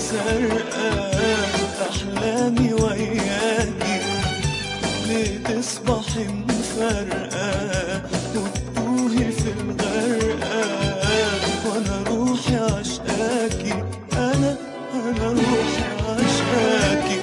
سرقان أحلامي وياكي، ليه تصبحي مفرقة وتتوهي في الغرقة، وأنا روحي عشقاكي، أنا روحي عشقاكي.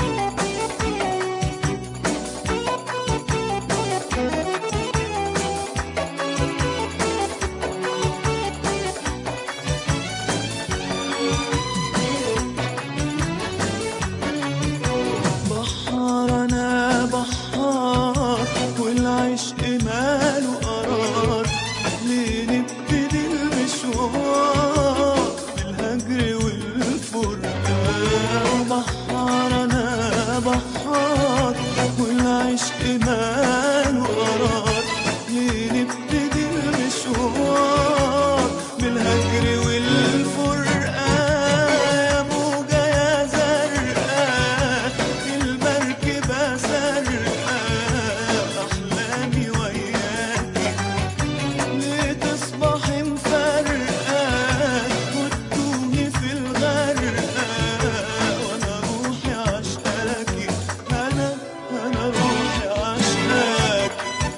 بحار أنا بحار والعشق ماله قرار، ليه نبتدي المشوار بالهجر والفرقان. بحار أنا بحار والعشق ماله قرار، ليه نبتدي المشوار بالهجر والفرقان. يا موجة يا زرقاء المركبة سرقاء أحلامي وياكي، ليه تصبحي مفرقة وتتوهي في الغرقة، وأنا روحي عشقاكي، أنا روحي عشقاكي.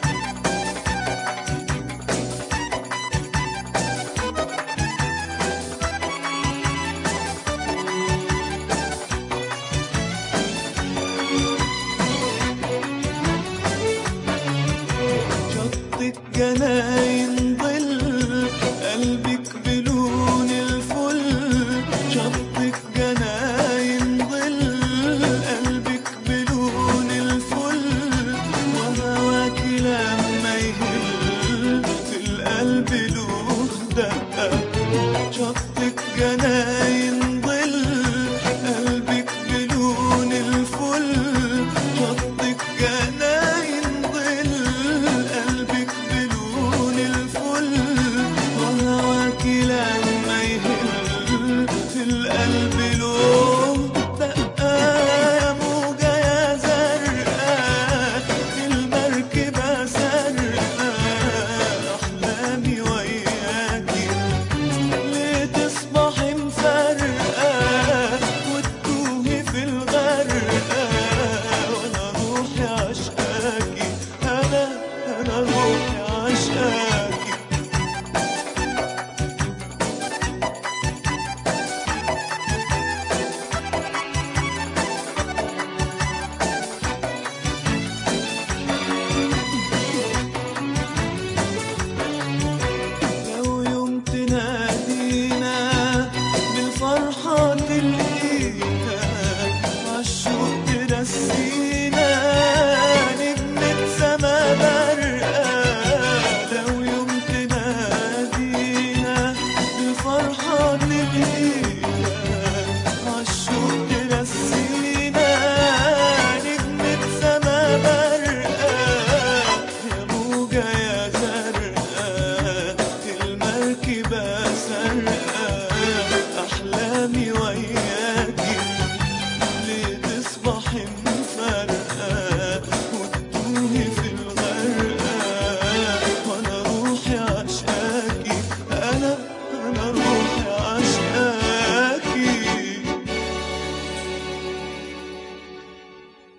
شطك جناين ظل قلبك بلون الفل، شطك جناين ظل قلبك بلون الفل، وهواكي لما يهل في القلب له دقة. شطك جناين ظل قلبك بلون الفل، شطك جناين ظل قلبك بلون الفل، وهواكي لما يهل في القلب له دقة. يا موجة يا زرقاء المركبة سرقاء أحلامي وياكي، ليه تصبحي مفرقة وتتوهي في الغرقة، وأنا روحي عشقاكي، أنا روحي عشقاكي. لو يوم تنادينا بالفرحة تلقينا، عالشوق ترسينا نجمة سما برقة. لو يوم تنادينا بالفرحة تلقينا،